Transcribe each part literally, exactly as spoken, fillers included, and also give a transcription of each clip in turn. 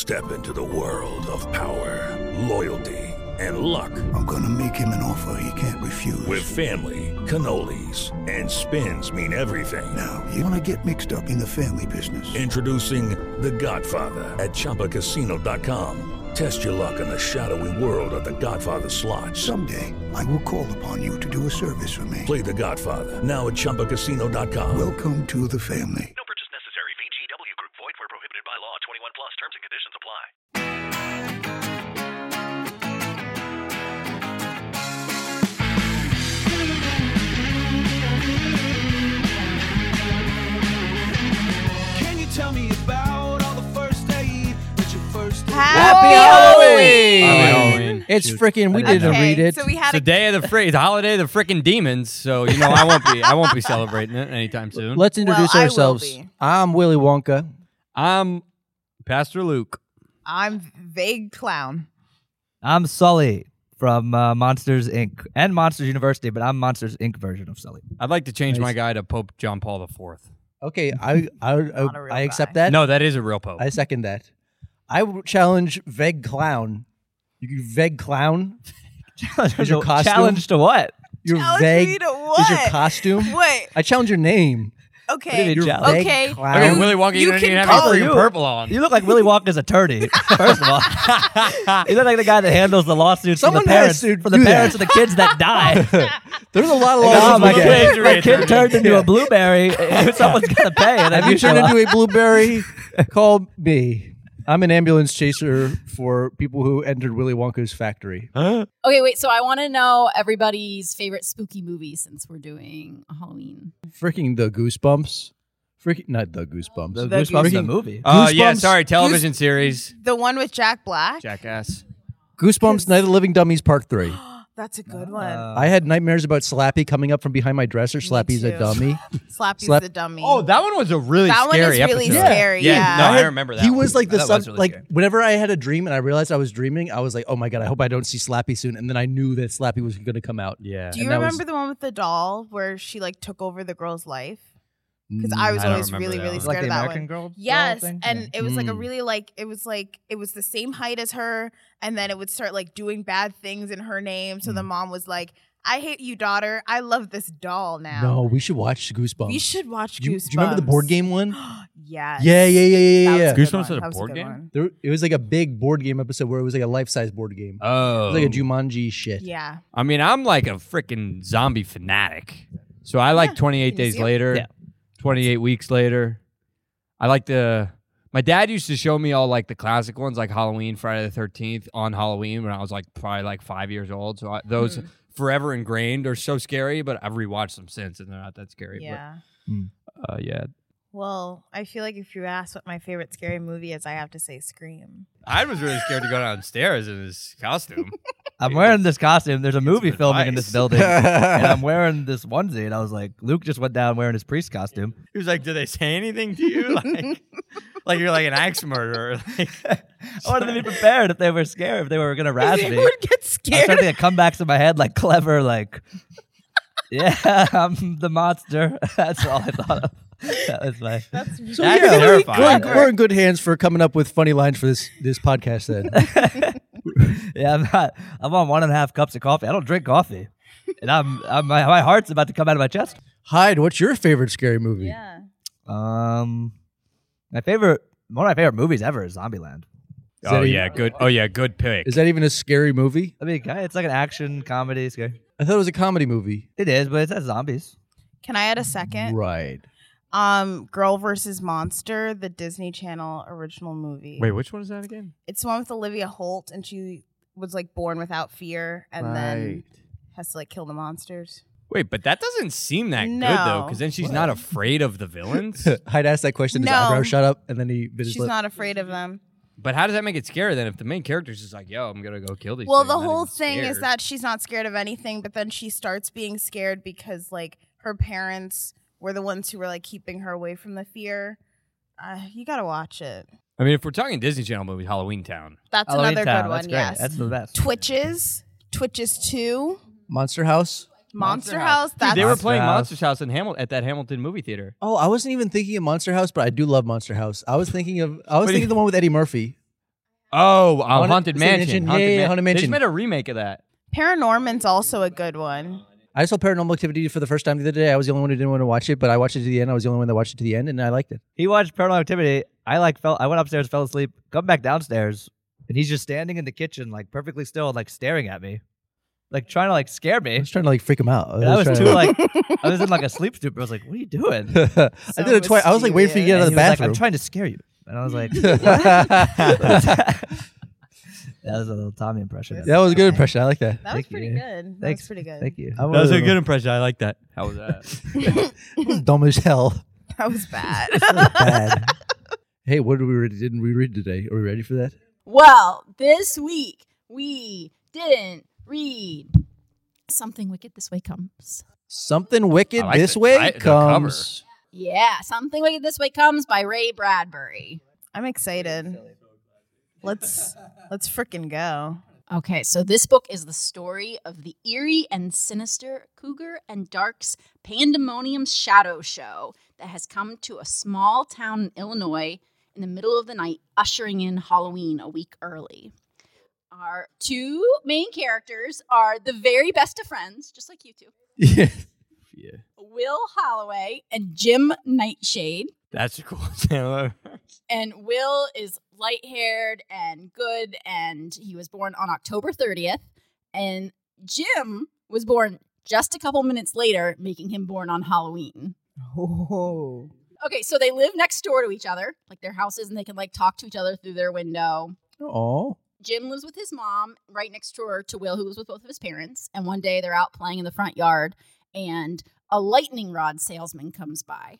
Step into the world of power, loyalty, and luck. I'm gonna make him an offer he can't refuse. With family, cannolis, and spins mean everything. Now, you wanna get mixed up in the family business. Introducing The Godfather at Chumba Casino dot com. Test your luck in the shadowy world of The Godfather slot. Someday, I will call upon you to do a service for me. Play The Godfather now at Chumba Casino dot com. Welcome to the family. No purchase necessary. V G W Group. Void where prohibited by law. twenty-one plus. Terms and conditions apply. Can you tell me about all the first aid that you first did? Happy Halloween! Halloween. It's freaking. We didn't Okay, read it. So we had It's the a day of the fr- it's the holiday of the frickin' demons, so you know I won't be I won't be celebrating it anytime soon. Let's introduce Well, I will ourselves. be. I'm Willy Wonka. I'm Pastor Luke. I'm vague clown. I'm Sully from uh, Monsters Incorporated and Monsters University, but I'm Monsters Incorporated version of Sully. I'd like to change Nice. my guy to Pope John Paul the Fourth. Okay, I I Not a I, real I accept guy. that. No, that is a real Pope. I second that. I w- challenge Veg Clown. You can Veg Clown. Is your costume? Challenge to what? Your Challenge Veg me to is your what? costume. Wait. I challenge your name. Okay. Your Your Veg Okay. Clown. I mean, Willy Wonka, you, You don't can even have call any freaking you. purple on. You look like Willy Wonka's attorney. First of all, you look like the guy that handles the lawsuits Someone for the has parents, to for the do parents that. of the kids that die. There's a lot of oh, laws. my in this kid, game. my kid turned into Yeah. a blueberry. Someone's got to pay. And Have you turned into a blueberry? Call me. I'm an ambulance chaser for people who entered Willy Wonka's factory. Okay, wait. So I want to know everybody's favorite spooky movie since we're doing Halloween. Freaking the Goosebumps. Freaking not the Goosebumps. The The Goosebumps Goose- the movie. Oh yeah, Goosebumps. sorry, television series. The one with Jack Black. Jackass. Goosebumps Night of the Living Dummies Part three. That's a good one. I had nightmares about Slappy coming up from behind my dresser. Slappy's a too. dummy. Slappy's Slap- the dummy. Oh, that one was a really That one scary is really episode. scary, yeah. no, I I, had- remember that. He one. was like the That son. was really like scary. whenever I had a dream and I realized I was dreaming, I was like, "Oh my god, I hope I don't see Slappy soon." And then I knew that Slappy was going to come out. Yeah. Do you and that remember was- the one with the doll where she like took over the girl's life? Because I was I don't always remember really, that really one. scared Like the of that American one. Girl- Girl Yes, thing? and Yeah. it was like a Mm. really like it was like it was the same height as her, and then it would start like doing bad things in her name. So the Mm. mom was like, "I hate you, daughter. I love this doll now." No, we should watch Goosebumps. we should watch Do you, Goosebumps. do you remember the board game one? Yes. Yeah, yeah, yeah, yeah, That yeah. was a good Goosebumps one. had a That was board good game? one. There, it was like a big board game episode where it was like a life-size board game. It Oh. was like a Jumanji shit. Yeah. I mean, I'm like a freaking zombie fanatic. So I like Yeah, twenty-eight you days see it. later, Yeah. twenty-eight weeks later. I like the. My dad used to show me all like the classic ones, like Halloween, Friday the thirteenth on Halloween when I was like probably like five years old. So I, those Mhm. forever ingrained are so scary, but I've rewatched them since and they're not that scary. Yeah. But, uh, yeah. Well, I feel like if you ask what my favorite scary movie is, I have to say Scream. I was really scared to go downstairs in this costume. I'm wearing this costume. There's a movie some filming in advice. this building, and I'm wearing this onesie. And I was like, Luke just went down wearing his priest costume. He was like, "Did they say anything to you? Like, like you're like an axe murderer?" Like, I wanted to be prepared if they were scared, if they were gonna razz They me. would get I was scared. trying to get comebacks in my head, like clever, like, yeah, I'm the monster. That's all I thought of. That was my. That's So That's yeah, we're, terrifying. we're in, we're in good hands for coming up with funny lines for this this podcast. Then Yeah, I'm not. I'm on one and a half cups of coffee. I don't drink coffee, and I'm, I'm my, my heart's about to come out of my chest. Hyde, what's your favorite scary movie? yeah. Um, my favorite, one of my favorite movies ever is Zombieland. Is oh that yeah, even- good. Oh yeah, good pick. Is that even a scary movie? I mean, it's like an action comedy. It's good. I thought it was a comedy movie. It is, but it has zombies. Can I add a second? Right. Um, Girl versus Monster, the Disney Channel original movie. Wait, which one is that again? It's the one with Olivia Holt, and she was like born without fear, and then has to like kill the monsters. Wait, but that doesn't seem that good No. though, because then she's not afraid of the villains. Hyde asked that question. His No. eyebrow shut up, and then he bit his She's lip. not afraid of them. But how does that make it scary then? If the main character's just like, "Yo, I'm gonna go kill these." Well, things," the not whole even thing is scared. that she's not scared of anything, but then she starts being scared because like her parents were the ones who were like keeping her away from the fear. Uh, you gotta watch it. I mean, if we're talking Disney Channel movie, Halloween Town. That's Halloween another Town, good one. That's great. Yes. That's the best. Twitches, Twitches two, Monster House. Monster, House. Dude, That's they were Monster playing House. Monsters House in Hamil- at that Hamilton movie theater. Oh, I wasn't even thinking of Monster House, but I do love Monster House. I was thinking of I was But thinking he- of the one with Eddie Murphy. Oh, uh, Haunted- Haunted is it Mansion. Mansion? Yeah, yeah, Man- Haunted They just Mansion. made a remake of that. Paranorman's also a good one. I saw Paranormal Activity for the first time the other day. I was the only one who didn't want to watch it, but I watched it to the end. I was the only one that watched it to the end, and I liked it. He watched Paranormal Activity. I like fell. I went upstairs, fell asleep, come back downstairs, and he's just standing in the kitchen, like perfectly still, and like staring at me, like trying to like scare I me. was trying to like freak him out. And I was trying too to- like, I was in like a sleep stupor. I was like, "What are you doing?" I did it twice. I was like waiting for you to get out of And the he was like, bathroom. I'm trying to scare you, and I was like, "That was a little Tommy impression. that was a good impression. I like that. That was Thank pretty you. good. That Thanks. was pretty good. Thank you. I That was a was- good impression. I like that. How was that? It was dumb as hell. That was bad. Bad. Hey, what did we read? Didn't we read today? Are we ready for that? Well, this week we didn't read Something Wicked This Way Comes. Something wicked I like this the way ti- the comes. Yeah, Something Wicked This Way Comes by Ray Bradbury. I'm excited. Let's let's frickin' go. Okay, so this book is the story of the eerie and sinister Cougar and Dark's Pandemonium Shadow Show that has come to a small town in Illinois in the middle of the night, ushering in Halloween a week early. Our two main characters are the very best of friends, just like you two, Yeah. Yeah. Will Holloway and Jim Nightshade. That's cool. Taylor. And Will is light-haired and good, and he was born on October thirtieth. And Jim was born just a couple minutes later, making him born on Halloween. Oh. Okay, so they live next door to each other, like their houses, and they can like talk to each other through their window. Oh. Jim lives with his mom right next door to Will, who lives with both of his parents. And one day they're out playing in the front yard, and a lightning rod salesman comes by.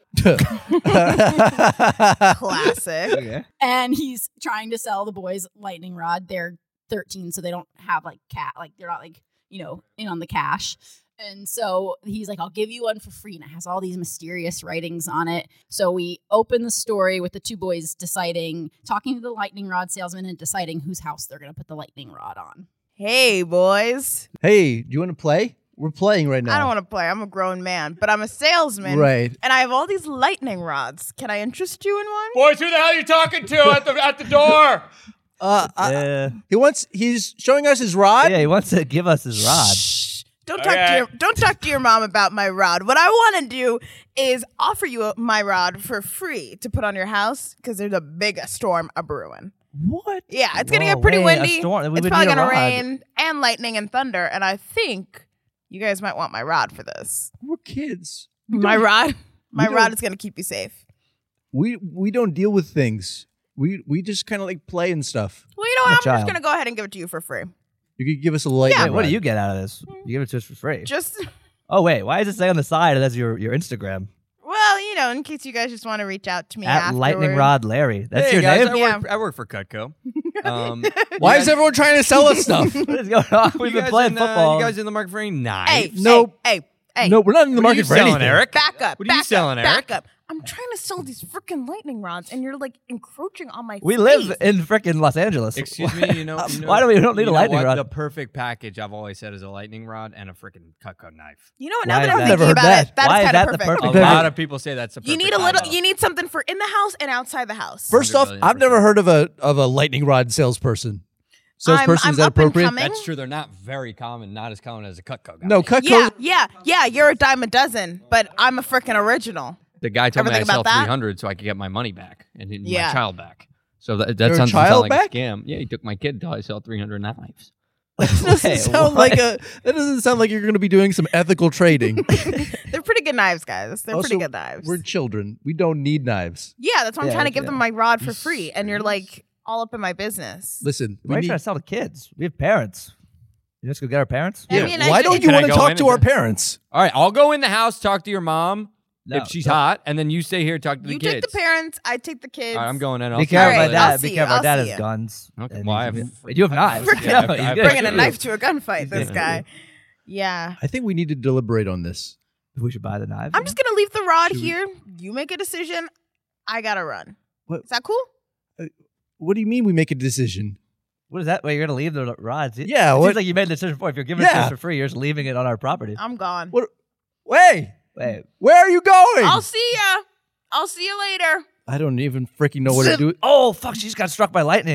Classic. And he's trying to sell the boys lightning rod. They're thirteen, so they don't have like cat, like they're not like, you know, in on the cash. And so he's like, I'll give you one for free. And it has all these mysterious writings on it. So we open the story with the two boys deciding, talking to the lightning rod salesman and deciding whose house they're going to put the lightning rod on. Hey, boys. Hey, do you want to play? We're playing right now. I don't want to play. I'm a grown man, but I'm a salesman. Right. And I have all these lightning rods. Can I interest you in one? Boys, who the hell are you talking to at the at the door? Uh, I- Yeah. he wants. He's showing us his rod. Yeah, he wants to give us his rod. Shh. Don't talk Okay. to your don't talk to your mom about my rod. What I want to do is offer you my rod for free to put on your house because there's a big storm a brewing. What? Yeah, it's gonna No get pretty way, a windy. storm. We It's would probably need a gonna rod. rain and lightning and thunder. And I think you guys might want my rod for this. We're kids. My rod, my don't- rod is gonna keep you safe. We we don't deal with things. We we just kind of like play and stuff. Well, you know what? A I'm just child. gonna go ahead and give it to you for free. You could give us a lightning Wait, what do rod. you get out of this? You give it to us for free. Just Oh wait, why does it say on the side that's your, your Instagram? well, you know, in case you guys just want to reach out to me At afterward. Lightning Rod Larry. That's hey your guys, name? I Yeah. work, I work for Cutco. Um, Why you is guys- everyone trying to sell us stuff? What is going on? you We've been guys playing in, uh, football. you guys in the market for any Hey, knives? Nope. Hey, hey, hey. No, we're not in the What are you market for selling, anything. Eric? Back up. What are you back selling, up, Eric? Back up. I'm trying to sell these freaking lightning rods, and you're like encroaching on my. we space. live in frickin' Los Angeles. Excuse me, you know, you know Why do we don't need you a know lightning what? rod? The perfect package I've always said is a lightning rod and a freaking Cutco knife. You know what? Why Now that is I'm that? thinking Never heard about that. it, that Why is is kind that of the perfect. A perfect Perfect. lot of people say that's the perfect You need a little. combo. You need something for in the house and outside the house. First off, Hundred I've billion never heard of a of a lightning rod salesperson. Salesperson, I'm is that up and appropriate? coming. That's true. They're not very common. Not as common as a Cutco guy. No, Cutco. yeah, yeah, yeah. You're a dime a dozen, but I'm a freaking original. The guy told Ever me I think sell about that? three hundred so I could get my money back and my Yeah. child back. So that, that Your sounds child sound like back? a scam. Yeah, he took my kid until I sell three hundred knives. That doesn't Wait, sound what? like a. That doesn't sound like you're going to be doing some ethical trading. They're pretty good knives, guys. They're Also, pretty good knives. We're children. We don't need knives. Yeah, that's why I'm Yeah, trying to give yeah. them my rod for free, and you're like all up in my business. Listen, Why we are you need, trying to sell to kids? We have parents. You just go get our parents? I yeah, mean, I why ju- don't you Can I want to go talk in to and our do- parents? All right, I'll go in the house, talk to your mom No, if she's no. hot, and then you stay here, talk to the You kids. take the parents, I take the kids. All right, I'm going in. I'll Be see you careful, Alright, my I'll dad. see Be you, careful. I'll My dad see has you. guns. Okay, And well, I you- have- you have knives. Yeah, Yeah, I've- you I've- get- Bringing a knife to a gunfight. This Yeah. guy. Yeah. I think we need to deliberate on this. We should buy the knives. I'm just gonna leave the rod Should we- here. You make a decision. I gotta run. What? Is that cool? What do you mean we make a decision? What is that? Wait, you're gonna leave the rods? It- Yeah, It what- seems like you made the decision before. If you're giving it to Yeah. us for free, you're just leaving it on our property. I'm gone. What? Wait, Wait. where are you going? I'll see ya. I'll see you later. I don't even freaking know what to do. Oh fuck! She just got struck by lightning.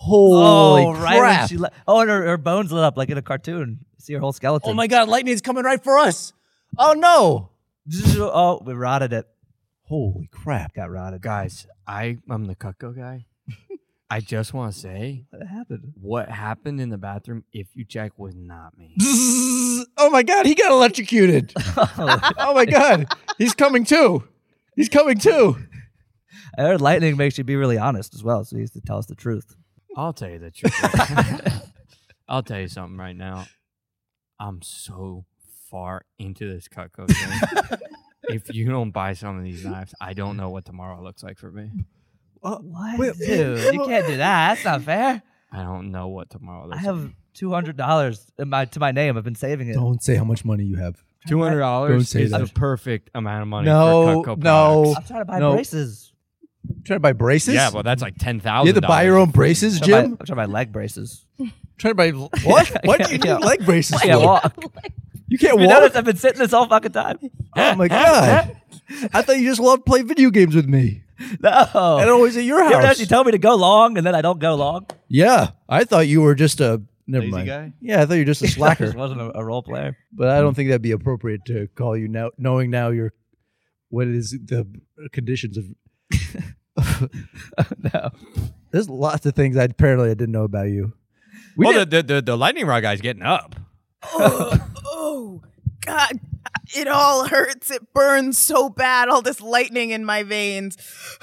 Holy oh, right when crap. she le- oh, and her, her bones lit up like in a cartoon. See her whole skeleton. Oh my God, lightning's coming right for us. Oh no. Oh, we rotted it. Holy crap. Got rotted. Guys, I I'm the Cutco guy. I just want to say What happened? what happened in the bathroom. If you check, was not me. Oh my God, he got electrocuted. Oh my God, he's coming too. He's coming too. I heard lightning makes you be really honest as well, so he used to tell us the truth. I'll tell you the truth. I'll tell you something right now. I'm so far into this Cutco thing. If you don't buy some of these knives, I don't know what tomorrow looks like for me. Uh, what? wait, Dude, you can't do that. That's not fair. I don't know what tomorrow I looks have like. two hundred dollars in my to my name. I've been saving it. Don't say how much money you have. Two hundred Don't dollars say is that. the perfect amount of money No, for Cutco no. products. I'm trying to buy No. braces. Trying to buy braces? Yeah, well, that's like ten You thousand. have to buy your own braces, I'm trying, to buy, Jim? I'm trying to buy leg braces. Trying to buy what? What do you Yeah. need leg braces I can't for? walk. You can't You walk? notice I've been sitting this whole fucking time. Oh my God. I thought you just loved playing video games with me. No. And always at your You ever house. actually tell me to go long and then I don't go long? Yeah, I thought you were just a never Lazy mind. guy? Yeah, I thought you were just a I just slacker. wasn't a, a role player. But I don't think that'd be appropriate to call you now, knowing now you're what is the conditions of. No. There's lots of things I apparently I didn't know about you. We well, did- the, the, the, the lightning rod guy's getting up. oh, oh, God. It all hurts. It burns so bad. All this lightning in my veins.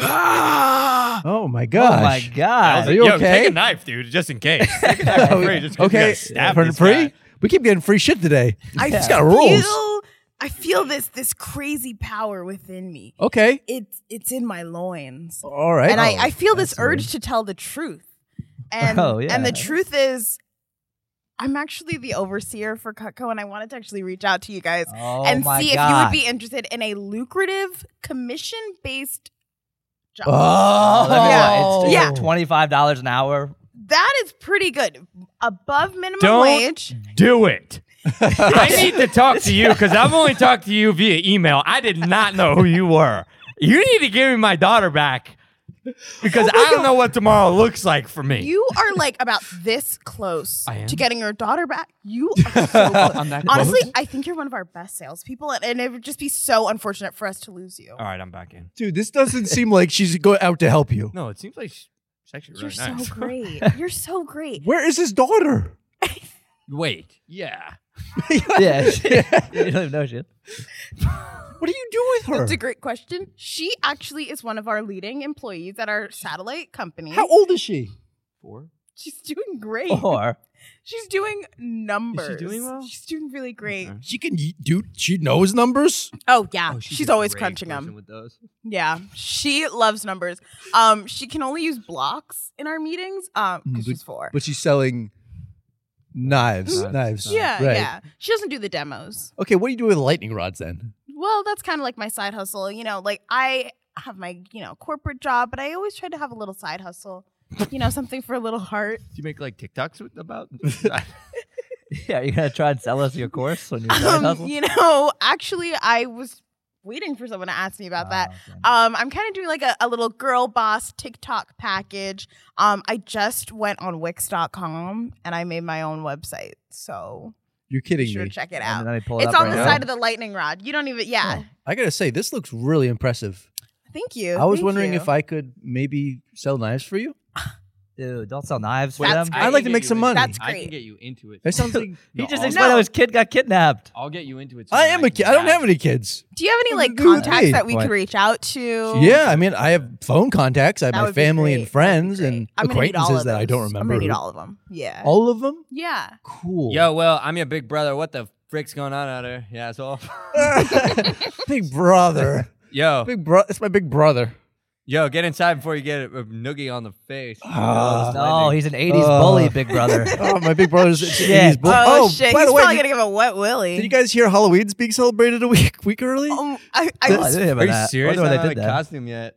Ah! Oh my gosh! Oh my God. Are you Yo, okay? take a knife, dude, just in case. Take a knife for free, just 'cause you Okay, gotta stab for this free. guy. We keep getting free shit today. I It's got rules. feel, I feel this this crazy power within me. Okay, It's it's in my loins, all right. and I, Oh, I feel this that's urge weird. to tell the truth. And Oh, yeah. and the truth is, I'm actually the overseer for Cutco, and I wanted to actually reach out to you guys Oh and my see God. if you would be interested in a lucrative commission based job. Oh, Yeah, it's, Yeah. it's twenty-five dollars an hour. That is pretty good. Above minimum Don't wage. do it. I need to talk to you because I've only talked to you via email. I did not know who you were. You need to give me my daughter back because I don't know what tomorrow looks like for me. You are like about this close I am? to getting your daughter back. You are so close. I'm that Honestly, close? I think you're one of our best salespeople, and, and it would just be so unfortunate for us to lose you. All right, I'm back in. Dude, this doesn't seem like she's go out to help you. No, it seems like she's actually You're really nice. so great. You're so great. Where is his daughter? Wait, yeah. Yeah. you don't even know shit. What do you do with her? That's a great question. She actually is one of our leading employees at our satellite company. How old is she? Four? She's doing great. Or She's doing numbers. doing well? She's doing really great. Okay. She can y- do. She knows numbers. Oh yeah, Oh, she's, a always great crunching person them. with those. Yeah, she loves numbers. Um, she can only use blocks in our meetings. Um, because Mm, she's four. But she's selling knives. Knives. Knives. yeah, Right. yeah. She doesn't do the demos. Okay, what do you do with lightning rods then? Well, that's kind of like my side hustle. You know, like I have my you know corporate job, but I always try to have a little side hustle. You know, something for a little heart. Do you make like TikToks with, about? yeah, you're gonna try and sell us your course when you're side Um, hustle? you know, actually, I was waiting for someone to ask me about that. Oh, okay. Um, I'm kind of doing like a, a little girl boss TikTok package. Um, I just went on Wix dot com and I made my own website. So You're be kidding sure me. to check it And out. then I pull it It's up on right the now. side of the lightning rod. You don't even, yeah. I gotta say, this looks really impressive. Thank you. I was Thank wondering you. if I could maybe sell knives for you. Dude, don't sell knives for That's them. great. I'd like to can make get some you money. into- That's I great. can get you into it. That sounds like He No, just I'll- explained No. how his kid got kidnapped. I'll get you into it. so I that am a can kid. I don't have- have any kids. Do you have any What like does it do with contacts me? that we What? could reach out to? Yeah, I mean, I have phone contacts. I have That my would be family great. and friends That'd be and great. I'm gonna need all acquaintances of that I don't those. remember. I'm gonna need who- all of them. Yeah. All of them? Yeah. Cool. Yo, well, I'm your big brother. What the frick's going on out there? Yeah, asshole. Big brother. Yo, Big bro. It's my big brother. yo, get inside before you get a, a noogie on the face. Ah. No, he's an eighties Uh, bully, big brother. Oh, my big brother's Shit. eighties bull- Oh, shit! by He's the way, probably did, gonna give a wet willy. did you guys hear Halloween's being celebrated a week week early? Um, I, I Oh, I was didn't hear about Are you that. serious? I wonder I why don't they have did a that. costume yet.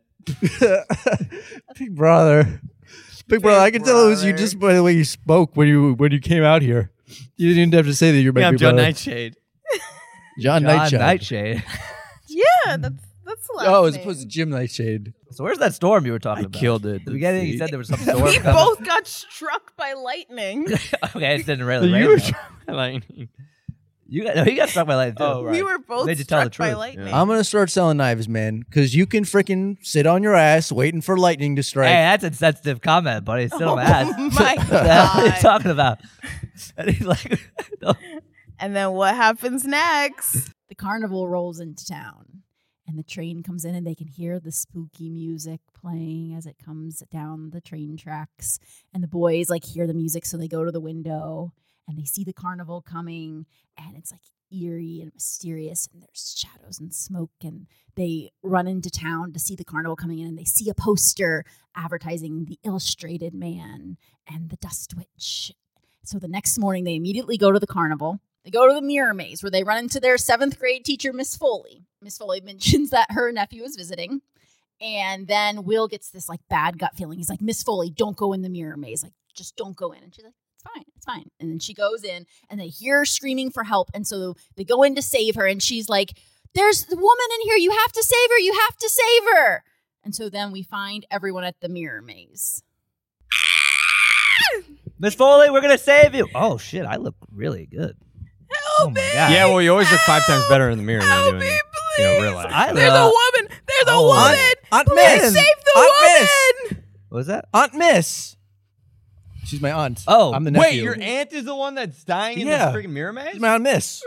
Big brother. Big brother. I can tell it was you brother. just by the way you spoke when you when you came out here. You didn't even have to say that you're my Yeah, I'm big Joe brother. Nightshade. John John Nightshade. Nightshade. yeah. That's That's the last Oh, as name. opposed to Jim Nightshade. So where's that storm you were talking I about? killed it. At the beginning, you said there was some storm. We coming. both got struck by lightning. Okay, it didn't really You rain. were though. trying lightning. You got no, you got struck by lightning too. Oh, right. We were both Made you tell struck the by truth. lightning. Yeah. I'm gonna start selling knives, man, because you can freaking sit on your ass waiting for lightning to strike. Hey, that's a insensitive comment, buddy. Sit on my ass. Oh my What the hell are you God. talking about? And he's like, no. And then what happens next? The carnival rolls into town and the train comes in and they can hear the spooky music playing as it comes down the train tracks. And the boys like hear the music, so they go to the window and they see the carnival coming, and it's like eerie and mysterious, and there's shadows and smoke, and they run into town to see the carnival coming in, and they see a poster advertising the Illustrated Man and the Dust Witch. So the next morning they immediately go to the carnival. They go to the mirror maze where they run into their seventh grade teacher, Miss Foley. Miss Foley mentions that her nephew is visiting. And then Will gets this like bad gut feeling. He's like, Miss Foley, don't go in the mirror maze. Like, just don't go in. And she's like, it's fine. It's fine. And then she goes in and they hear her screaming for help. And so they go in to save her. And she's like, there's the woman in here. You have to save her. You have to save her. And so then we find everyone at the mirror maze. Miss Foley, we're gonna save you. Oh shit, I look really good. Help Oh my me! God. Yeah, well, you always look five times better in the mirror than you Help do me, in please! you know, real life. I- There's Uh, a woman! There's a oh, woman! Aunt Please Miss! save the Aunt woman! What was that? Aunt Miss. She's my aunt. Oh. I'm the nephew. Wait, your aunt is the one that's dying in Yeah. the freaking mirror maze? She's my Aunt Miss.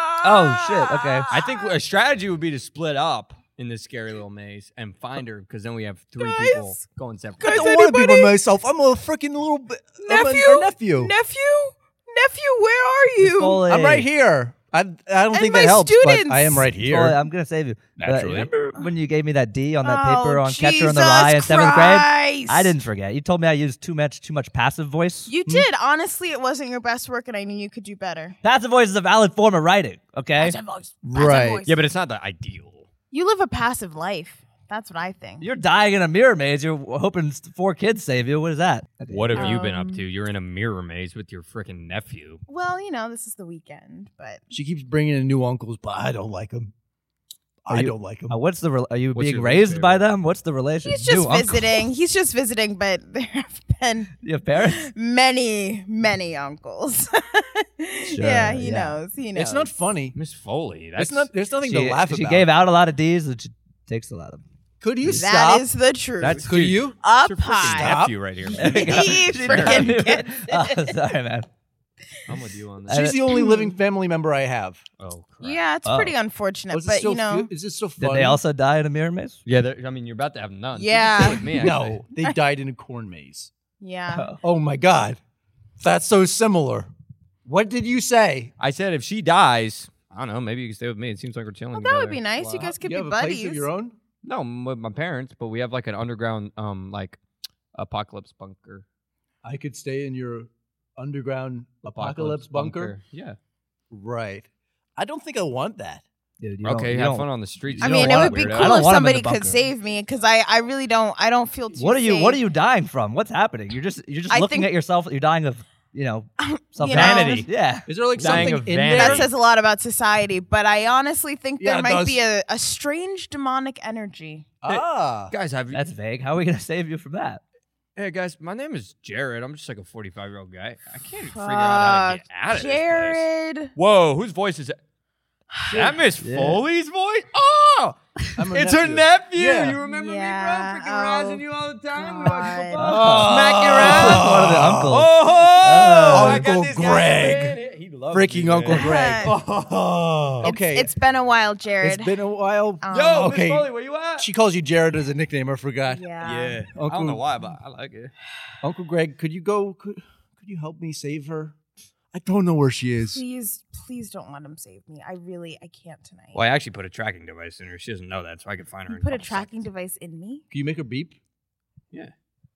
Oh shit. Okay. I think a strategy would be to split up in this scary little maze and find her, because then we have three Guys? people going separate. I Guys, don't want to be by anybody? myself. I'm a freaking little bit. I'm a- Nephew? her nephew. Nephew? Nephew, where are Miss you? Foley. I'm right here. I, I don't And think my that helps, students. but I am right Miss here. Foley, I'm gonna save you. But Naturally. remember when you gave me that D on that Oh, paper on Catcher in the Jesus Rye in seventh grade? Christ. I didn't forget. You told me I used too much too much passive voice. You did. Honestly, it wasn't your best work, and I knew you could do better. Passive voice is a valid form of writing. Okay. Passive voice. Right. voice. Yeah, but it's not the ideal. You live a passive life. That's what I think. You're dying in a mirror maze. You're hoping four kids save you. What is that? What have you been up Um, to? You're in a mirror maze with your freaking nephew. Well, you know, this is the weekend, but She keeps bringing in new uncles, but I don't like them. Are I you- don't like them. Uh, what's the? Re- are you What's being your least raised by favorite? them? What's the relation? he's just New uncle. visiting. He's just visiting, but there have been You have parents? many, many uncles. yeah, he yeah. knows. He knows. It's not funny. Miss Foley, that's It's not. There's nothing She, to laugh she about. gave out a lot of D's and she takes a lot of them. Could you That stop? is the truth. That's Could you? up your freaking high. nephew right here. He She freaking knows. gets Oh, it. sorry, man. I'm with you on I- that. She's the only living family member I have. Oh, crap. Yeah, it's Oh. pretty unfortunate, Was it but still you know, fu- is it still Did funny? they also die in a mirror maze? Yeah, there- I mean, you're about to have none. You Yeah. can stay with me, actually. No, they died in a corn maze. yeah. Oh my god, that's so similar. What did you say? I said if she dies, I don't know, maybe you can stay with me. It seems like we're chilling Well, that would together. be nice. You Wow. guys could you be have a buddies. place of your own. No, I'm with my parents, but we have like an underground, um, like apocalypse bunker. I could stay in your underground apocalypse, bunker. Yeah. Right. I don't think I want that. Dude, you don't- Okay, you have don't- fun on the streets. I You mean, don't it want would be weirdo. I cool don't if want him in somebody the could bunker. save me because I, I really don't I don't feel too What are you? safe. What are you dying from? What's happening? You're just you're just I looking think- at yourself. You're dying of you know self know, Vanity. Yeah. Is there like Dying something of in vanity. there? That says a lot about society, but I honestly think Yeah, there it might does. be a, a strange demonic energy. Ah, Guys, have you? That's vague. How are we gonna save you from that? Hey guys, my name is Jared. I'm just like a forty-five year old guy. I can't figure out how to Fuck, get out of this place. Jared. Whoa, whose voice is that? That Miss Yeah. Foley's voice? Oh, I'm her it's her nephew. nephew. Yeah. You remember Yeah, me, bro? Freaking oh, razzing you all the time. We God. watch football. Oh. Smack you around. One of the uncles. Oh, Oh, I got Uncle this guy Greg. in. He loves freaking me, Uncle man. Greg. Oh. It's- Okay, It's been a while, Jared. it's been a while. Um, Yo, Okay. Miss Foley, where you at? She calls you Jared as a nickname. I forgot. yeah. yeah, I Uncle- don't know why, but I like it. Uncle Greg, could you go? Could, could you help me save her? I don't know where she is. Please, please don't let him save me. I really, I can't tonight. Well, I actually put a tracking device in her. She doesn't know that, so I could find her. You in put a couple tracking seconds. device in me? Can you make her beep? Yeah.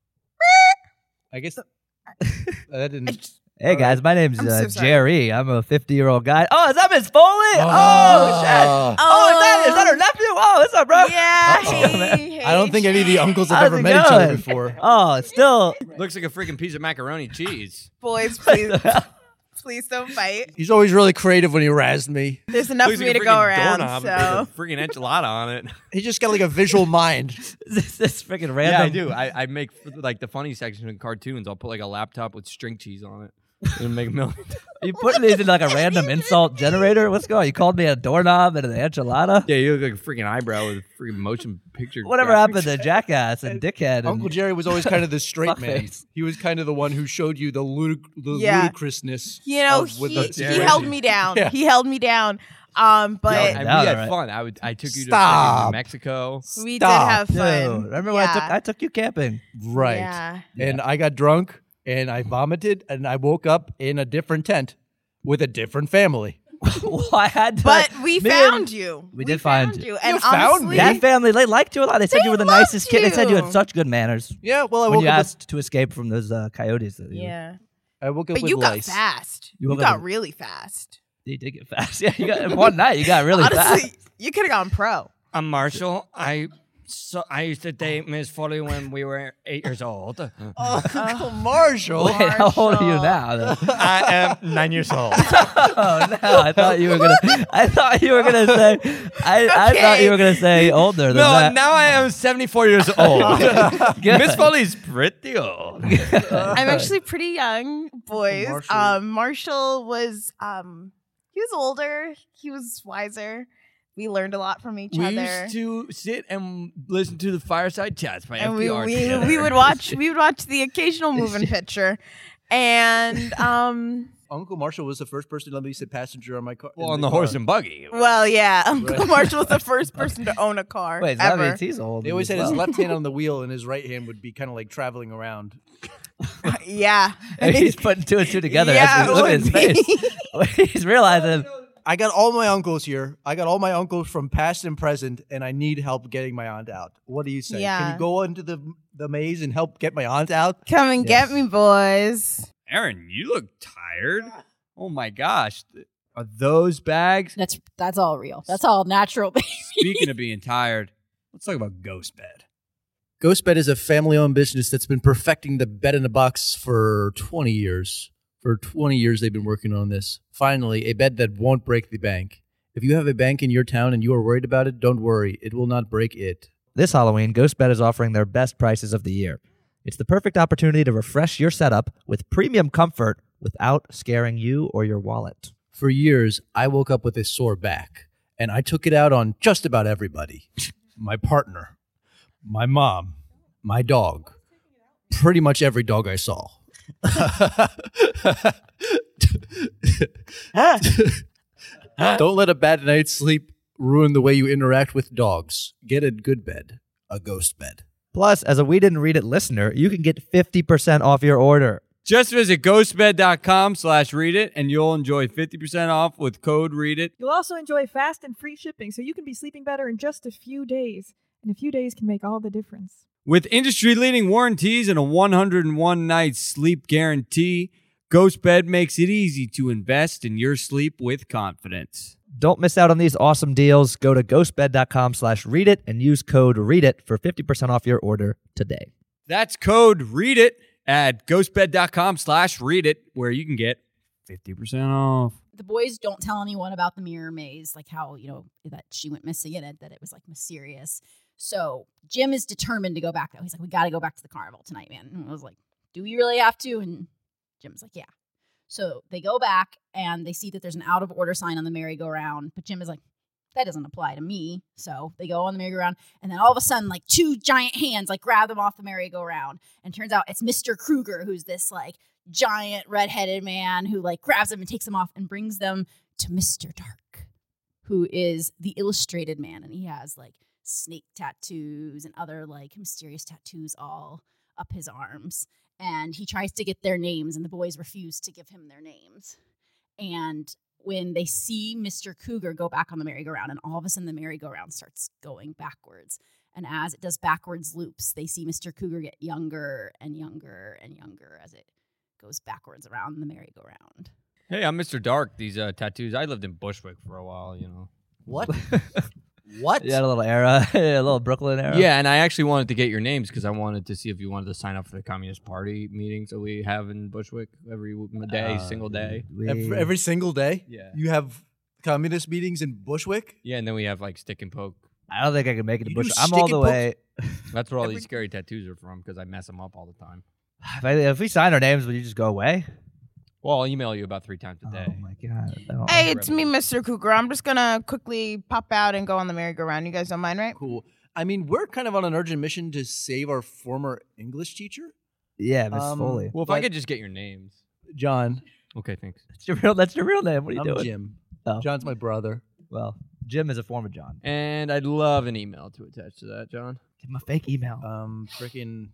I guess that didn't. Hey guys, my name's I'm uh, so sorry. Jerry. I'm a fifty year old guy. Oh, is that Miss Foley? Oh, shit. Oh, is that is that her nephew? Oh, what's up, bro? Yeah. Oh, hey, man. hey, I don't think any of the uncles have How's ever it met each other going? before. Oh, it's still. Looks like a freaking piece of macaroni cheese. boys, please, Please don't fight. He's always really creative when he razzed me. There's enough Looks for me like to a go freaking around. doorknob So with a freaking enchilada on it. He just got like a visual mind. this, this freaking Yeah, random. I do. I, I make like the funny section in cartoons. I'll put like a laptop with string cheese on it and make a million. You putting these in like a random insult generator? What's going on? You called me a doorknob and an enchilada? Yeah, you look like a freaking eyebrow with a freaking motion picture. Whatever graphics. happened to Jackass and Dickhead? Uncle and Jerry was always kind of the straight man. Fuckface. He was kind of the one who showed you the, ludic- the Yeah. ludicrousness. you know, of- with he, the he situation. held me down. Yeah. He held me down. Um, but I, we Down, had right? fun. I would. I took you to Stop. freaking Mexico. we Stop. did have fun. Dude, remember when I took Yeah. I took you camping? Right. Yeah. And I got drunk and I vomited and I woke up in a different tent with a different family. well, I had to, But we me found and- you. We did find found you. you. And found honestly, me? That family, they liked you a lot. They said They you were the loved nicest kid. They said you had you. such good manners Yeah, well, I when woke you up. asked to escape from those uh, coyotes. That you, yeah. With, I woke up But with you got lice. fast. You You, woke got up- really fast. you did get fast. Yeah, you got one night. You got really Honestly, fast. you could have gone pro. I'm Marshall. I so I used to date Miss Foley when we were eight years old. Uncle Marshall. Wait, how old are you Marshall. now? though? I am nine years old. oh no! I thought you were gonna. I thought you were gonna say. I, I thought you were gonna say older than No, that. now I am seventy-four years old. Good. Miss Foley's pretty old. I'm actually pretty young, boys. Marshall. Um, Marshall was um, he was older. He was wiser. We learned a lot from each We other. used to sit and listen to the Fireside Chats by and F we D R we, together. we would watch we would watch the occasional moving picture, and um, Uncle Marshall was the first person to let me sit passenger on my car. well, in on the car. horse and buggy. well, yeah, Uncle Right. Marshall was the first person to own a car Wait, that ever. means he's old. They always as had his well. left hand on the wheel and his right hand would be kind of like traveling around. yeah, And he's putting two and two together. Yeah, That's- look at it his would face. He's realizing. I got all my uncles here. I got all my uncles from past and present, and I need help getting my aunt out. What do you say? Can Yeah. you go into the the maze and help get my aunt out? Come and Yes. get me, boys. Aaron, you look tired. Oh my gosh. Are those bags? That's that's all real. That's all natural. Speaking of being tired, let's talk about Ghost Bed. Ghost Bed is a family-owned business that's been perfecting the bed in a box for twenty years. For twenty years, they've been working on this. Finally, a bed that won't break the bank. If you have a bank in your town and you are worried about it, don't worry. It will not break it. This Halloween, GhostBed is offering their best prices of the year. It's the perfect opportunity to refresh your setup with premium comfort without scaring you or your wallet. For years, I woke up with a sore back, and I took it out on just about everybody. My partner, my mom, my dog, pretty much every dog I saw. Don't let a bad night's sleep ruin the way you interact with dogs. Get a good bed, a ghost bed. Plus, as a We Didn't Read It listener, you can get fifty percent off your order. Just visit ghostbed.com slash read it and you'll enjoy fifty percent off with code read it. You'll also enjoy fast and free shipping, so you can be sleeping better in just a few days. And a few days can make all the difference. With industry-leading warranties and a one hundred one night sleep guarantee, GhostBed makes it easy to invest in your sleep with confidence. Don't miss out on these awesome deals. Go to ghostbed.com slash read it and use code read it for fifty percent off your order today. That's code read it at ghostbed.com slash read it, where you can get fifty percent off. The boys don't tell anyone about the mirror maze, like how, you know, that she went missing in it, that it was like mysterious. So Jim is determined to go back though. He's like, we got to go back to the carnival tonight, man. And I was like, do we really have to? And Jim's like, yeah. So they go back and they see that there's an out of order sign on the merry-go-round. But Jim is like, that doesn't apply to me. So they go on the merry-go-round. And then all of a sudden, like two giant hands like grab them off the merry-go-round. And turns out it's Mister Kruger, who's this like giant redheaded man who like grabs them and takes them off and brings them to Mister Dark, who is the illustrated man. And he has like snake tattoos and other like mysterious tattoos all up his arms. And he tries to get their names, and the boys refuse to give him their names. And when they see Mister Cougar go back on the merry-go-round, and all of a sudden the merry-go-round starts going backwards. And as it does backwards loops, they see Mister Cougar get younger and younger and younger as it goes backwards around the merry-go-round. Hey, I'm Mister Dark. These uh, tattoos. I lived in Bushwick for a while, you know. What? What? You had a little era, a little Brooklyn era. Yeah, and I actually wanted to get your names because I wanted to see if you wanted to sign up for the Communist Party meetings that we have in Bushwick every w- day, Uh, single day. we- Every, every single day? Yeah. You have communist meetings in Bushwick? Yeah, and then we have like stick and poke. I don't think I can make it to You do Bushwick. I'm stick all and the pokes? way. That's where all Every- these scary tattoos are from because I mess them up all the time. If, I, if we sign our names, would you just go away? Well, I'll email you about three times a day. Oh my god! I don't- Hey, it's me, Mister Cougar. I'm just gonna quickly pop out and go on the merry-go-round. You guys don't mind, right? Cool. I mean, we're kind of on an urgent mission to save our former English teacher. Yeah, Miss Um, Foley. Well, if I But- could just get your names. John. Okay, thanks. That's your real. That's your real name. What are you I'm doing? Jim. Oh. John's my brother. Well, Jim is a form of John. And I'd love an email to attach to that, John. Give him a fake email. Um, freaking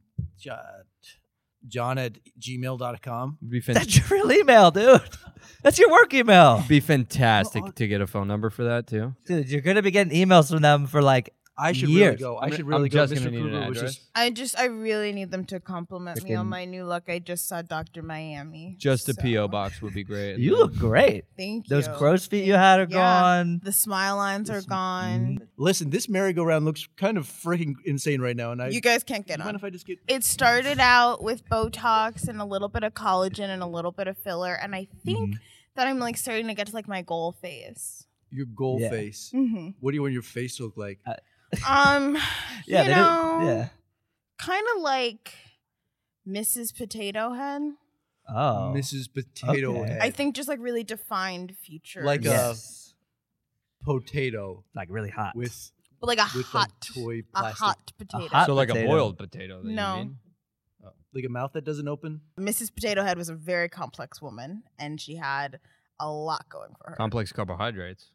John at gmail dot com. It'd be, fan- That's your real email, dude. That's your work email, be fantastic to get a phone number for that, too. dude. You're gonna be getting emails from them for like I should years. really go. I I'm should gonna- really I'm go. just Mister gonna need an Cougar was address. just I just, I really need them to compliment me on Freaking- my new look. I just saw Doctor Miami. Just a so- P O box would be great. You look great. Thank you. Those crow's feet you had are Yeah. gone. The smile lines are gone. listen. This merry-go-round looks kind of freaking insane right now, and I. You guys can't get you mind on. if I just get? It started out with Botox and a little bit of collagen and a little bit of filler, and I think that I'm like starting to get to like my goal phase. Your goal Yeah. face. Mm-hmm. What do you want your face to look like? Uh, Um, Yeah, you they know, do. Yeah. kind of like Missus Potato Head. Oh, Missus Potato Okay. Head. I think just like really defined features, Like a- yes. potato like really hot. with but like a with hot, a toy a plastic, hot potato. hot- so like potato. a boiled potato. Then No. You mean? like a mouth that doesn't open. Missus Potato Head was a very complex woman, and she had a lot going for her. Complex carbohydrates.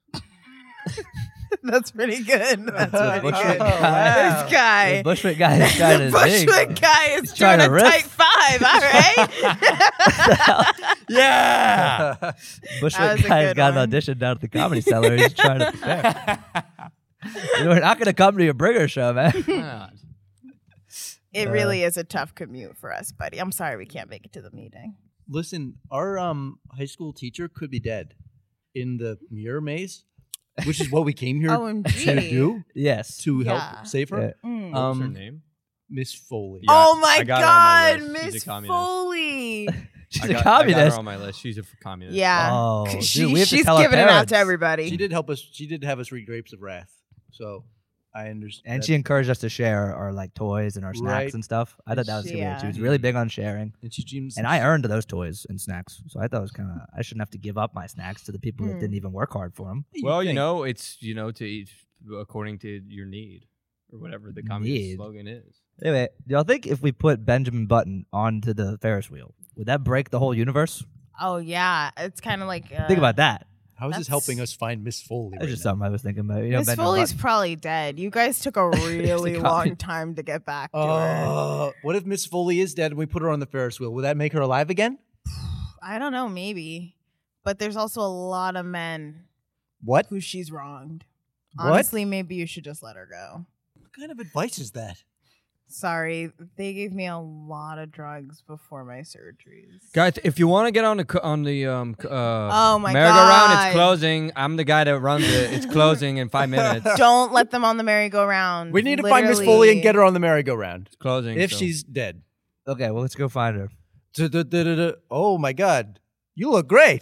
That's pretty good. That's what pretty Bushwick good. guy- This guy. The Bushwick guy is trying to Bushwick guy is trying doing to a riff. tight five. All right. Yeah. Bushwick That was a guy's good got an one. audition down at the Comedy Cellar. He's trying to prepare. We're not going to come to your Bringer show, man. God. It Uh, really is a tough commute for us, buddy. I'm sorry we can't make it to the meeting. Listen, our um high school teacher could be dead in the mirror maze, which is what we came here O M G. to do Yes. to Yeah. help save her. Yeah. Mm. What was her Um, name? Miss Foley. Yeah, oh my I got her on my God, list. She's a Miss communist. Foley. She's I a got, I got communist. her on my list. She's a f- communist. Yeah. Oh, C- dude, she- we have to she's tell our giving it out parents. to everybody. She did help us. She did have us read Grapes of Wrath. So I understand. And she encouraged us to share our like toys and our snacks Right. and stuff. I thought that was She- gonna be yeah. She was really big on sharing. and she seems And I earned those toys and snacks. So I thought it was kind of, I shouldn't have to give up my snacks to the people that Mm. didn't even work hard for them. Well, you think. know, it's you know to each according to your need or whatever the communist Need. slogan is. Anyway, do y'all think if we put Benjamin Button onto the Ferris wheel, would that break the whole universe? Oh yeah, it's kind of like uh, Think about that. How is this That's- helping us find Miss Foley? That's right just now? something I was thinking about. You know, Miss Benjamin Foley's Button. probably dead. You guys took a really copy. long time to get back to her. Uh, what if Miss Foley is dead and we put her on the Ferris wheel? Will that make her alive again? I don't know, maybe, but there's also a lot of men What? who she's wronged. What? Honestly, maybe you should just let her go. What kind of advice is that? Sorry, they gave me a lot of drugs before my surgeries. Guys, if you want to get on the co- on the um c- uh Oh my merry-go-round, God. it's closing. I'm the guy that runs it. It's closing in five minutes. It's Don't let them on the merry-go-round. We need to find Miss Foley and get her on the merry-go-round. closing. If so- she's dead. Okay, well, let's go find her. Du-du-du-du-du. Oh my God. You look great.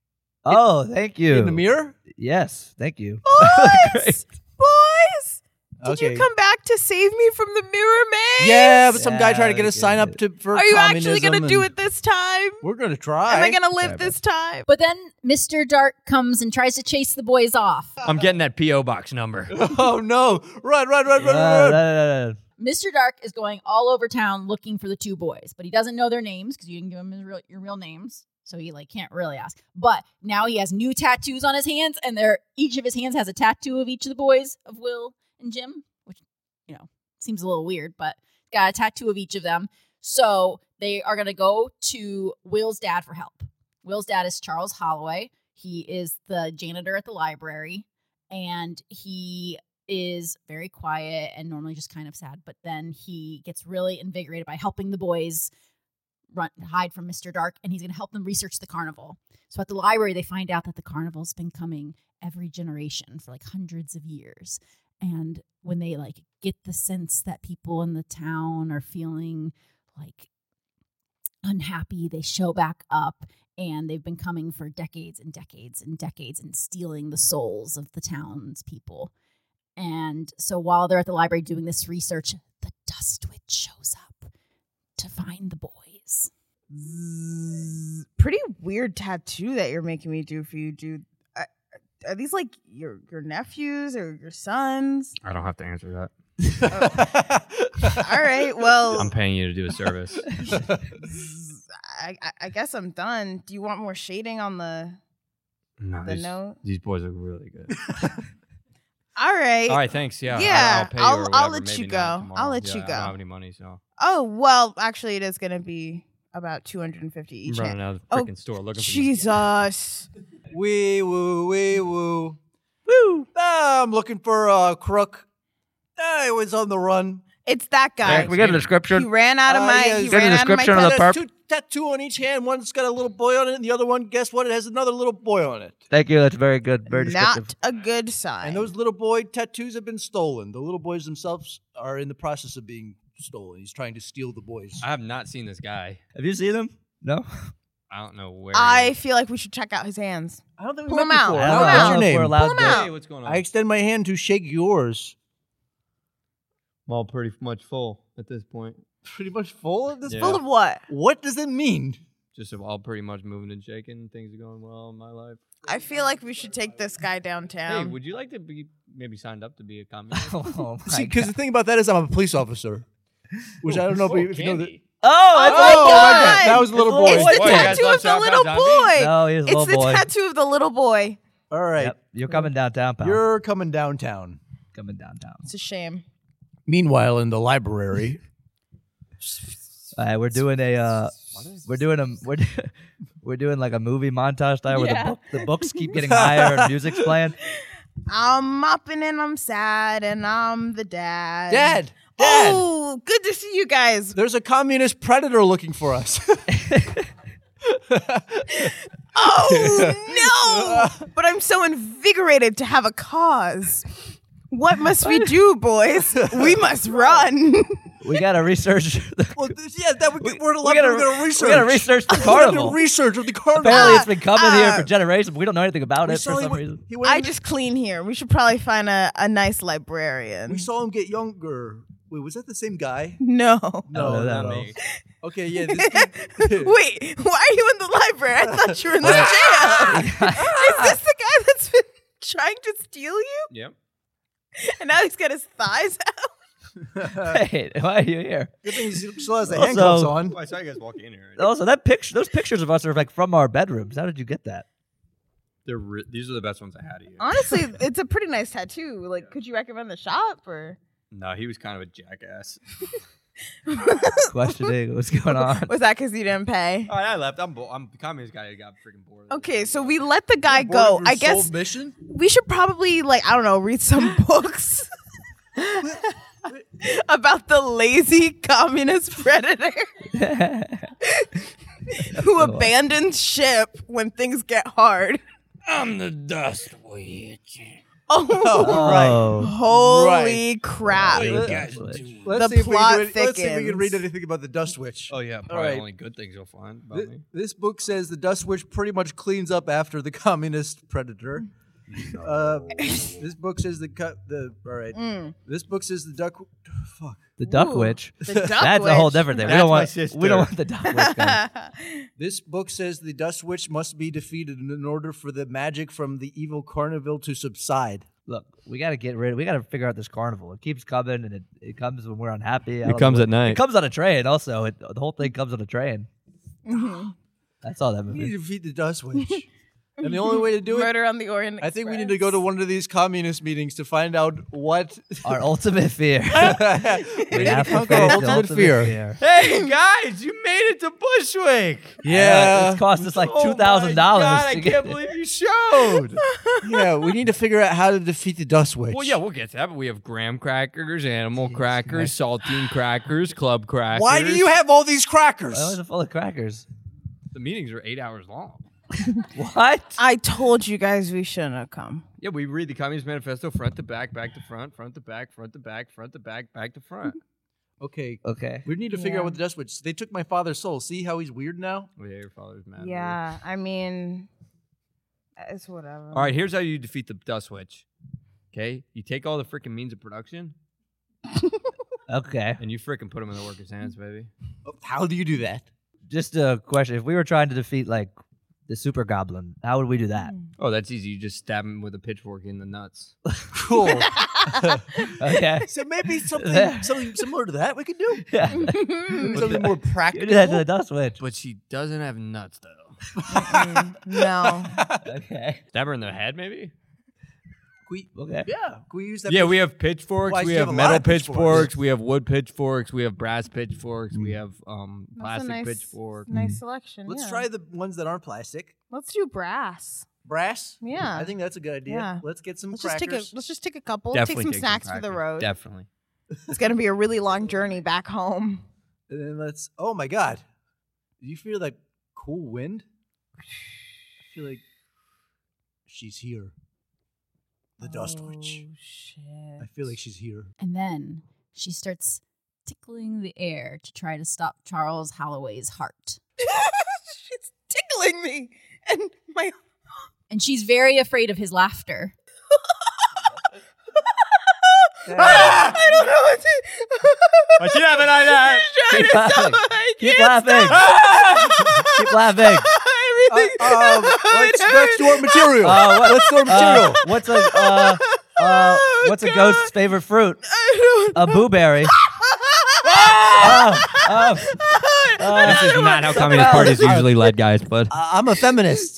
Oh, thank you. In the mirror? Yes, thank you. Boys! Boys! Did Okay. you come back to save me from the mirror maze? Yeah, but some guy tried to Yeah, get us sign up to for Are you actually communism going to do and it this time? We're gonna try. Am I going to live Yeah, this time? But then Mister Dark comes and tries to chase the boys off. I'm getting that P O box number. Oh no! Run! Run! Run! Run! Uh, Run! da- da- da- da. Mister Dark is going all over town looking for the two boys, but he doesn't know their names because you didn't give him his real, your real names. So he like can't really ask. But now he has new tattoos on his hands, and they're each of his hands has a tattoo of each of the boys of Will and Jim, which you know seems a little weird, but got a tattoo of each of them. So they are gonna go to Will's dad for help. Will's dad is Charles Holloway. He is the janitor at the library, and he is very quiet and normally just kind of sad. But then he gets really invigorated by helping the boys run hide from Mister Dark, and he's going to help them research the carnival. So at the library, they find out that the carnival's been coming every generation for like hundreds of years. And when they like get the sense that people in the town are feeling like unhappy, they show back up, and they've been coming for decades and decades and decades and stealing the souls of the town's people. And so while they're at the library doing this research, the Dust Witch shows up to find the boys. Pretty weird tattoo that you're making me do for you, dude. Uh, are these like your your nephews or your sons? I don't have to answer that. Oh. All right, well, I'm paying you to do a service. I, I, I guess I'm done. Do you want more shading on the No, the these, note? these boys look really good. All right. All right, thanks. Yeah, Yeah, I'll, I'll pay you I'll- or I'll whatever, let you maybe go. not tomorrow. I'll let Yeah, you I go. don't have any money, so Oh well, actually, it is going to be about two hundred and fifty each. I'm running hand. out of the Oh, freaking store looking for these. Jesus. Wee woo, wee woo. Woo! Ah, I'm looking for a crook. Ah, I was on the run. It's that guy. Can we get a He description? ran out of Uh, my. yeah, he get a ran out of my description of the tattoo. perp. Two tattoo on each hand. One's got a little boy on it, and the other one, guess what? It has another little boy on it. Thank you. That's very good. Very descriptive. Not a good sign. And those little boy tattoos have been stolen. The little boys themselves are in the process of being stolen. He's trying to steal the boys. I have not seen this guy. Have you seen him? No. I don't know where. he I is. feel like we should check out his hands. I don't think Pull we him met out. before. I Pull don't him know What's out. your if name? we're allowed Pull him to- out. Hey, what's going on? I extend my hand to shake yours. I'm all pretty much full at this point. Pretty much full of this. Yeah. Full of what? What does it mean? Just all pretty much moving and shaking. Things are going well in my life. I feel like we should take this guy Hey, downtown. would you like to be maybe signed up to be a communist? Oh, my See, because God. the thing about that is I'm a police officer, which I don't know if you know. That, Oh, it's oh, my God. my God. That was a little boy. It's the Boy, you guys tattoo love of the Shotgun little Zombie? boy. No, he's a It's little the boy. tattoo of the little boy. All right, Yep. You're coming downtown, pal. you're coming downtown. coming downtown. It's a shame. Meanwhile, in the library, All right, we're doing a uh, we're doing a we're we're doing like a movie montage style where Yeah. the book the books keep getting higher and music's playing. I'm mopping and I'm sad and I'm the dad. Dad, Dad, Oh, good to see you guys. there's a communist predator looking for us. Oh, no. But I'm so invigorated to have a cause. What must we do, boys? We must run. We gotta research. The, well, this, yeah, that we, we're, we gotta, we're gonna research. We gotta research the We gotta carnival. do research of the carnival. Apparently, it's been coming here Uh, for generations. We don't know anything about We it saw for he some went- reason. he went I in- just clean here. We should probably find a, a nice librarian. we saw him get younger. Wait, was that the same guy? No. No, no, no. me. Okay, yeah. This dude, Wait, why are you in the library? I thought you were in the jail. Is this the guy that's been trying to steal you? Yep. And now he's got his thighs out? Hey, why are you here? good thing he still has the Also- handcuffs on. Well, I saw you guys walk in here. Also, that picture, those pictures of us are like from our bedrooms. How did you get that? They're re- these are the best ones I had of you. Honestly, it's a pretty nice tattoo. Like, could you recommend the shop or? No, he was kind of a jackass. Questioning what's going on. Was that because you didn't pay? All right, I left. I'm bo- I'm the communist guy. I got freaking bored. Okay, so we let the guy Bored go. of your I guess sole mission? we should probably, like, I don't know, read some books about the lazy communist predator who abandons ship when things get hard. I'm the Dust Witch. Oh, Oh. holy Right. crap. What are you Let's guys doing? Let's The see if we plot can, read- let's see if we can thickens. read anything about the Dust Witch. Oh yeah, All probably right. only good things you'll find about Th- me. This book says the Dust Witch pretty much cleans up after the communist predator. Uh, this book says the cut the all right. Mm. This book says the duck. Fuck. The Duck Ooh, Witch. the Duck That's a whole Witch. different thing. We That's don't my want. sister. We don't want the Duck Witch. Going. This book says the Dust Witch must be defeated in order for the magic from the evil carnival to subside. Look, we got to get rid. We got to figure out this carnival. It keeps coming, and it, it comes when we're unhappy. I It don't know comes what- at night. It comes on a train. Also, it, the whole thing comes on a train. Mhm. That's all that We need movie. to defeat the Dust Witch. And the only way to do it, Murder on the Orient I think we need to go to one of these communist meetings to find out what Our ultimate fear. we We need have to to conquer face our the ultimate ultimate fear. fear. Hey guys, you made it to Bushwick. Yeah, Uh, it's cost us like Oh two thousand my dollars. God, I can't believe you showed. yeah. We need to figure out how to defeat the Dust Witch. Well, yeah, we'll get to that. But we have graham crackers, animal crackers, saltine crackers, club crackers. Why do you have all these crackers? Why was it full of crackers? The meetings are eight hours long. What? I told you guys we shouldn't have come. Yeah, we read the Communist Manifesto front to back, back to front, front to back, front to back, front to back, back to front. Okay, Okay. we need to figure Yeah. out what the Dust Witch. They took my father's soul. See how he's weird now? Oh, yeah, your father's mad. Yeah, I mean, it's whatever. All right, here's how you defeat the Dust Witch. Okay, you take all the freaking means of production Okay. and you freaking put them in the workers' hands, baby. How do you do that? Just a question. If we were trying to defeat like the super goblin, how would we do that? Oh, that's easy. You just stab him with a pitchfork in the nuts. Cool. Okay. So maybe something something similar to that we could do. Yeah. Something more You practical. do that to the Dust Witch. But she doesn't have nuts, though. Mm, no. Okay. Stab her in the head, maybe? We, Okay. yeah, can we use that? Yeah, pitch- we have pitchforks, Why, we you have have a lot metal of pitchforks. pitchforks, we have wood pitchforks, we have brass pitchforks, we have um That's a plastic nice, pitchfork. nice selection. Let's yeah. try the ones that aren't plastic. Let's do brass. Brass. Yeah. I think that's a good idea. Yeah. Let's get some Let's crackers. just take a let's just take a couple. Definitely take some snacks for the crackers. road. Definitely. It's gonna be a really long journey back home. And then let's. Oh my God! Do you feel like cool wind? I feel like she's here. The Dust Witch. Oh, shit. I feel like she's here. And then she starts tickling the air to try to stop Charles Holloway's heart. She's tickling me, and my And she's very afraid of his laughter. Ah! I don't know what to. Why she laughing like that? Trying Keep to laughing. stop. I Keep can't laughing. stop. Keep laughing. Everything. Uh, um, let's, It let's store material. Uh, what- let's store Uh, material. what's a uh, uh, what's a God. ghost's favorite fruit? I don't A blueberry. oh, oh, uh, This is not how Communist parties usually led, guys, but I'm a feminist.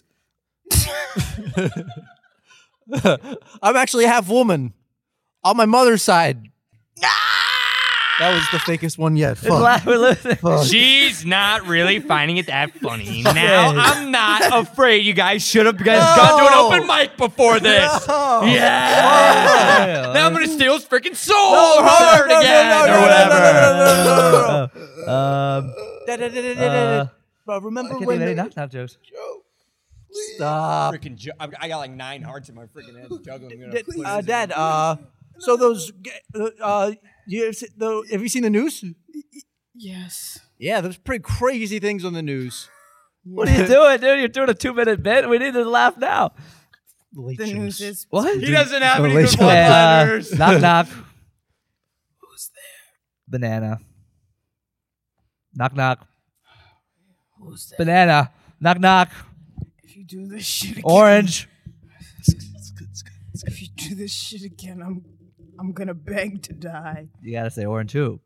I'm actually half woman. On my mother's side. That was the fakest one yet. it's Fuck. la- we're listening. she's not really finding it that funny. Now I'm not afraid. You guys should have guys gone to an No. open mic before this. No. Yeah. Yeah. Now I'm gonna steal his freaking soul No, no, heart no, no, again no, or no, whatever. no, no, no, no, no. Uh, um, Da, da, da, da, da, da. uh, Bro, I remember can't when think of any the- knock knock jokes. Stop. Freaking ju- I I got like nine hearts in my freaking head juggling. I'm gonna Dad, put it uh, in. Dad, uh, so those, uh, uh, you have, se- the, have you seen the news? Yes. Yeah, there's pretty crazy things on the news. What are you doing, dude? You're doing a two minute bit. We need to laugh now. The news is What? He doesn't have any Relations. good Uh, one-liners. knock knock. Who's there? Banana. Knock knock. who's that? Banana. Knock knock. If you do this shit again, Orange. If you do this shit again, I'm I'm gonna beg to die. You gotta say orange who?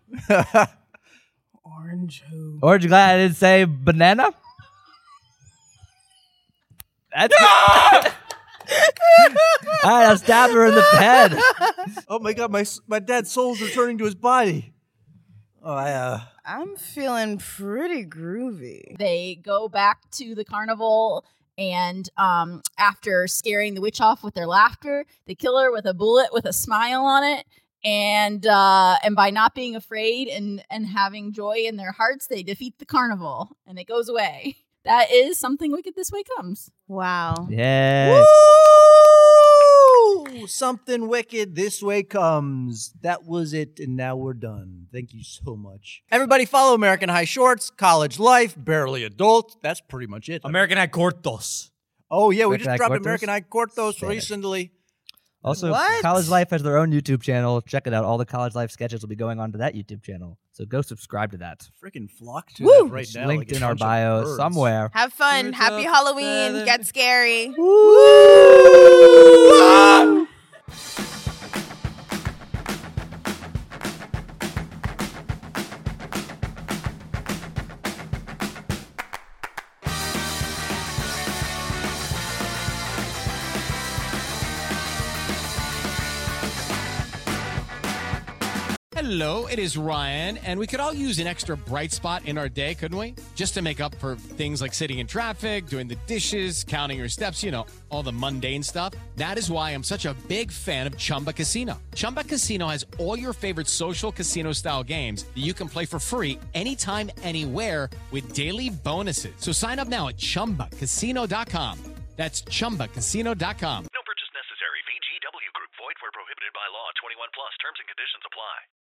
Orange who? Orange glad I didn't say banana. That's all right. I'll stab her in the head. Oh my God, my s- my dad's soul's returning to his body. Oh, I, uh, I'm feeling pretty groovy. They go back to the carnival, and um, after scaring the witch off with their laughter, they kill her with a bullet with a smile on it. And uh, and by not being afraid and, and having joy in their hearts, they defeat the carnival, and it goes away. That is Something Wicked This Way Comes. Wow. Yeah. Woo! Something wicked this way comes. That was it, and now we're done. Thank you so much. Everybody follow American High Shorts, College Life, Barely Adult. That's pretty much it. American High Cortos. Oh, yeah, we American just High dropped Cortos? American High Cortos Say it. recently. Also, What? College Life has their own YouTube channel. Check it out. All the College Life sketches will be going on to that YouTube channel. So go subscribe to that. Freaking flock to Woo! that right It's now. linked like a in our bunch of bio birds. somewhere. Have fun. Birds Happy of Halloween. feather. Get scary. Hello, it is Ryan, and we could all use an extra bright spot in our day, couldn't we? Just to make up for things like sitting in traffic, doing the dishes, counting your steps, you know, all the mundane stuff. That is why I'm such a big fan of Chumba Casino. Chumba Casino has all your favorite social casino-style games that you can play for free anytime, anywhere with daily bonuses. So sign up now at chumba casino dot com. That's chumba casino dot com.